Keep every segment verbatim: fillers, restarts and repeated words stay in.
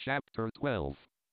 Chapter twelve.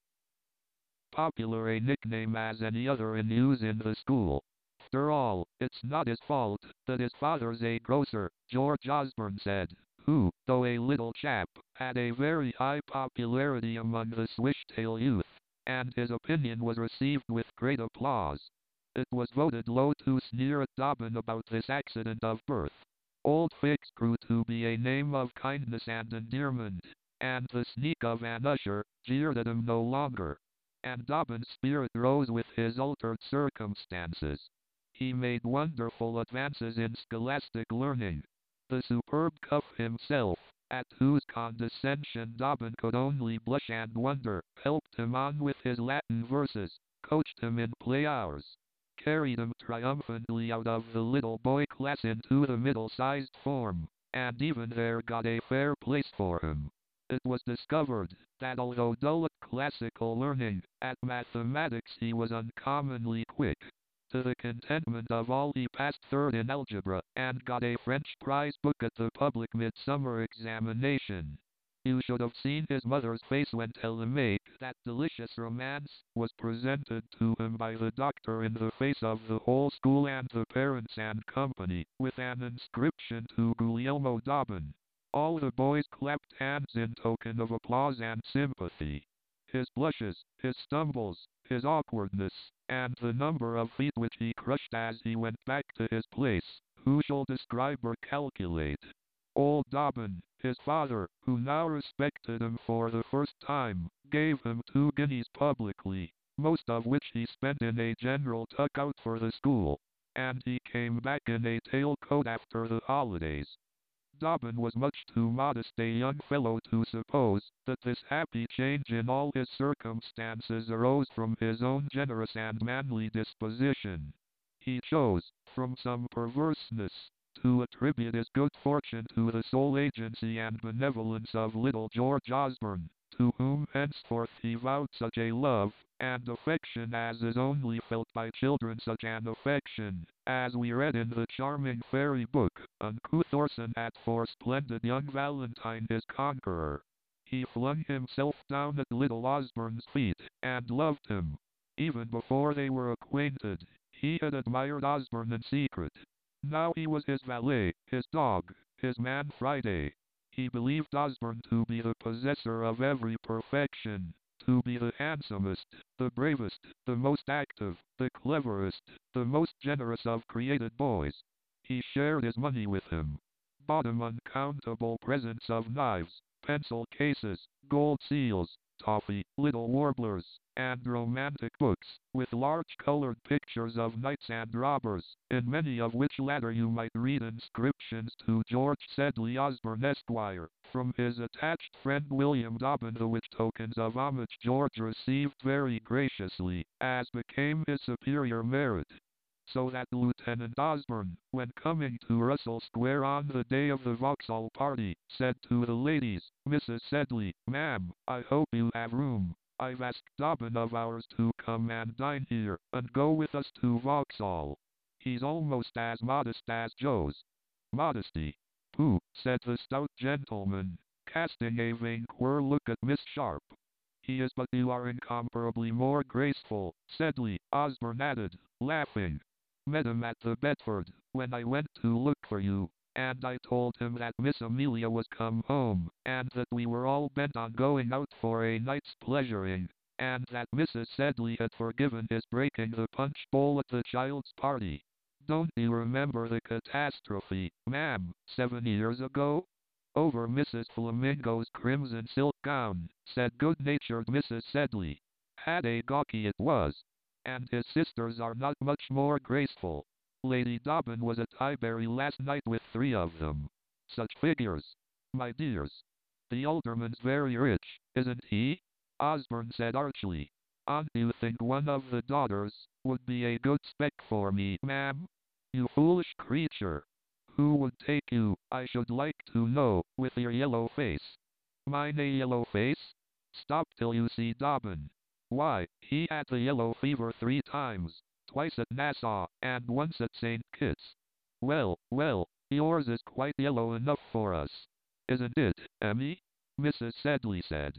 Popular a nickname as any other in use in the school. After all, it's not his fault that his father's a grocer, George Osborne said, who, though a little chap, had a very high popularity among the Swishtail youth, and his opinion was received with great applause. It was voted low to sneer at Dobbin about this accident of birth. Old Fix grew to be a name of kindness and endearment, and the sneak of an usher jeered at him no longer. And Dobbin's spirit rose with his altered circumstances. He made wonderful advances in scholastic learning. The superb Cuff himself, at whose condescension Dobbin could only blush and wonder, helped him on with his Latin verses, coached him in play hours, carried him triumphantly out of the little boy class into the middle-sized form, and even there got a fair place for him. It was discovered that although dull at classical learning, at mathematics he was uncommonly quick. To the contentment of all, he passed third in algebra, and got a French prize book at the public midsummer examination. You should have seen his mother's face when Telemach, that delicious romance, was presented to him by the doctor in the face of the whole school and the parents and company, with an inscription to Guglielmo Dobbin. All the boys clapped hands in token of applause and sympathy. His blushes, his stumbles, his awkwardness, and the number of feet which he crushed as he went back to his place, who shall describe or calculate? Old Dobbin, his father, who now respected him for the first time, gave him two guineas publicly, most of which he spent in a general tuck-out for the school, and he came back in a tailcoat after the holidays. Dobbin was much too modest a young fellow to suppose that this happy change in all his circumstances arose from his own generous and manly disposition. He chose, from some perverseness, to attribute his good fortune to the sole agency and benevolence of little George Osborne, to whom henceforth he vowed such a love and affection as is only felt by children, such an affection, as we read in the charming fairy book, Uncouth Orson had for splendid young Valentine his conqueror. He flung himself down at little Osborne's feet, and loved him. Even before they were acquainted, he had admired Osborne in secret. Now he was his valet, his dog, his man Friday. He believed Osborne to be the possessor of every perfection, to be the handsomest, the bravest, the most active, the cleverest, the most generous of created boys. He shared his money with him, bought him uncountable presents of knives, pencil cases, gold seals, toffee, little warblers, and romantic books, with large colored pictures of knights and robbers, in many of which latter you might read inscriptions to George Sedley Osborne Esquire, from his attached friend William Dobbin, the which tokens of homage George received very graciously, as became his superior merit. So that Lieutenant Osborne, when coming to Russell Square on the day of the Vauxhall party, said to the ladies, "Missus Sedley, ma'am, I hope you have room. I've asked Dobbin of ours to come and dine here, and go with us to Vauxhall. He's almost as modest as Joe's." "Modesty? Pooh," said the stout gentleman, casting a vain-queer look at Miss Sharp. "He is, but you are incomparably more graceful, Sedley," Osborne added, laughing. "Met him at the Bedford, when I went to look for you, and I told him that Miss Amelia was come home, and that we were all bent on going out for a night's pleasuring, and that Missus Sedley had forgiven his breaking the punch bowl at the child's party. Don't you remember the catastrophe, ma'am, seven years ago?" "Over Missus Flamingo's crimson silk gown," said good-natured Missus Sedley. "Had a gawky it was. And his sisters are not much more graceful. Lady Dobbin was at Highbury last night with three of them. Such figures, my dears. The alderman's very rich, isn't he?" Osborne said archly. "And you think one of the daughters would be a good spec for me, ma'am? You foolish creature. Who would take you, I should like to know, with your yellow face?" "Mine a yellow face? Stop till you see Dobbin. Why, he had the yellow fever three times, twice at Nassau, and once at Saint Kitts. Well, well, yours is quite yellow enough for us. Isn't it, Emmy?" Missus Sedley said.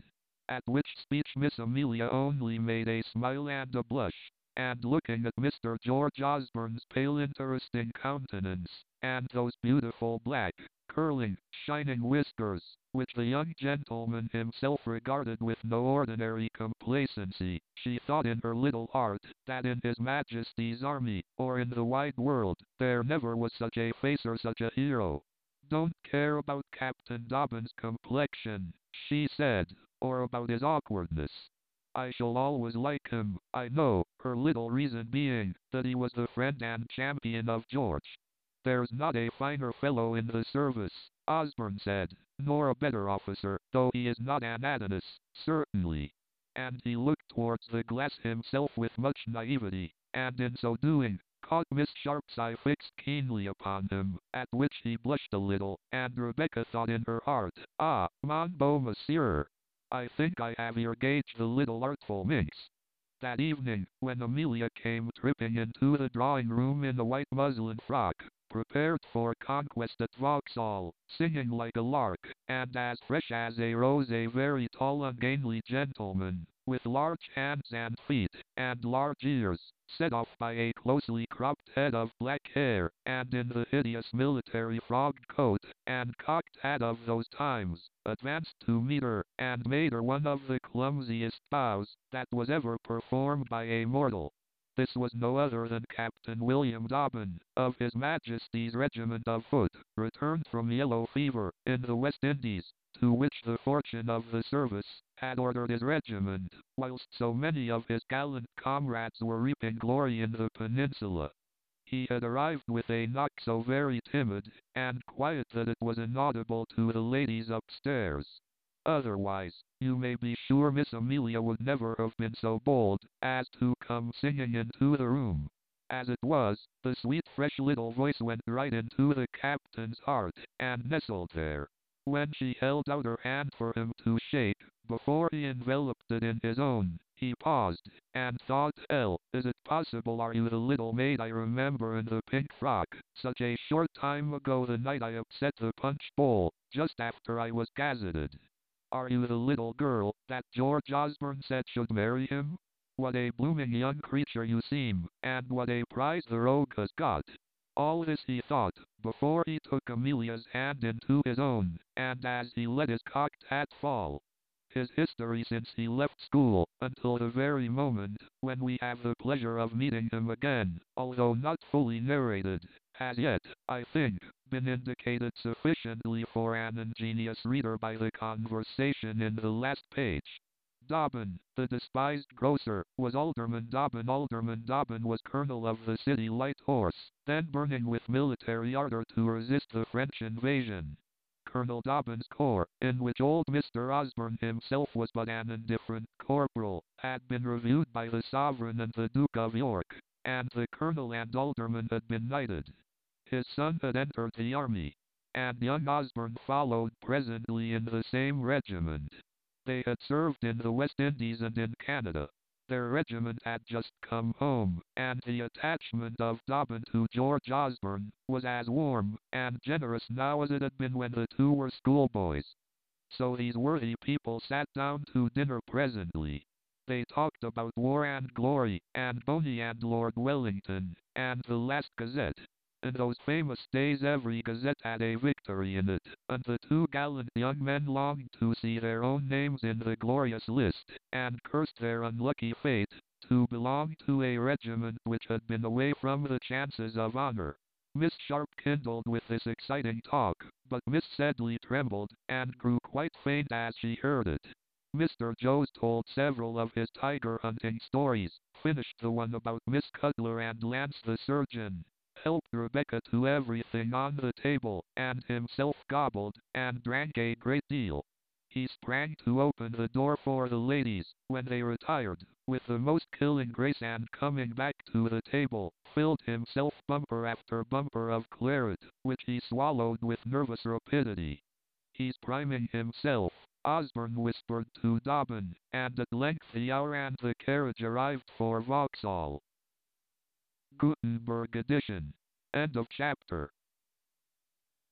at which speech Miss Amelia only made a smile and a blush, and looking at Mister George Osborne's pale interesting countenance, and those beautiful black, curling, shining whiskers, which the young gentleman himself regarded with no ordinary complacency, she thought in her little heart, that in His Majesty's army, or in the wide world, there never was such a face or such a hero. Don't care about Captain Dobbin's complexion, she said, or about his awkwardness. I shall always like him, I know, her little reason being, that he was the friend and champion of George. There's not a finer fellow in the service, Osborne said, nor a better officer, though he is not an Adonis, certainly. And he looked towards the glass himself with much naivety, and in so doing, caught Miss Sharp's eye fixed keenly upon him, at which he blushed a little, and Rebecca thought in her heart, ah, mon beau monsieur, I think I have here gauged the little artful minx. That evening, when Amelia came tripping into the drawing-room in a white muslin frock, prepared for conquest at Vauxhall, singing like a lark, and as fresh as a rose, a very tall ungainly gentleman, with large hands and feet, and large ears, set off by a closely cropped head of black hair, and in the hideous military frogged coat, and cocked hat of those times, advanced to meet her, and made her one of the clumsiest bows that was ever performed by a mortal. This was no other than Captain William Dobbin, of His Majesty's Regiment of Foot, returned from yellow fever, in the West Indies, to which the fortune of the service had ordered his regiment, whilst so many of his gallant comrades were reaping glory in the peninsula. He had arrived with a knock so very timid and quiet that it was inaudible to the ladies upstairs. Otherwise, you may be sure Miss Amelia would never have been so bold as to come singing into the room. As it was, the sweet fresh little voice went right into the captain's heart, and nestled there. When she held out her hand for him to shake, before he enveloped it in his own, he paused, and thought, "Hell, is it possible are you the little maid I remember in the pink frock, such a short time ago the night I upset the punch bowl, just after I was gazetted? Are you the little girl that George Osborne said should marry him? What a blooming young creature you seem, and what a prize the rogue has got." All this he thought, before he took Amelia's hand into his own, and as he let his cocked hat fall. His history since he left school, until the very moment when we have the pleasure of meeting him again, although not fully narrated, has yet, I think, been indicated sufficiently for an ingenious reader by the conversation in the last page. Dobbin, the despised grocer, was Alderman Dobbin. Alderman Dobbin was colonel of the City Light Horse, then burning with military ardor to resist the French invasion. Colonel Dobbin's corps, in which old Mister Osborne himself was but an indifferent corporal, had been reviewed by the sovereign and the Duke of York, and the colonel and alderman had been knighted. His son had entered the army, and young Osborne followed presently in the same regiment. They had served in the West Indies and in Canada. Their regiment had just come home, and the attachment of Dobbin to George Osborne was as warm and generous now as it had been when the two were schoolboys. So these worthy people sat down to dinner presently. They talked about war and glory, and Boney and Lord Wellington, and the last Gazette. In those famous days every gazette had a victory in it, and the two gallant young men longed to see their own names in the glorious list, and cursed their unlucky fate, to belong to a regiment which had been away from the chances of honor. Miss Sharp kindled with this exciting talk, but Miss Sedley trembled, and grew quite faint as she heard it. Mister Joes told several of his tiger hunting stories, finished the one about Miss Cutler and Lance the surgeon, helped Rebecca to everything on the table, and himself gobbled, and drank a great deal. He sprang to open the door for the ladies, when they retired, with the most killing grace, and coming back to the table, filled himself bumper after bumper of claret, which he swallowed with nervous rapidity. "He's priming himself," Osborne whispered to Dobbin, and at length the hour and the carriage arrived for Vauxhall. Gutenberg edition. End of chapter.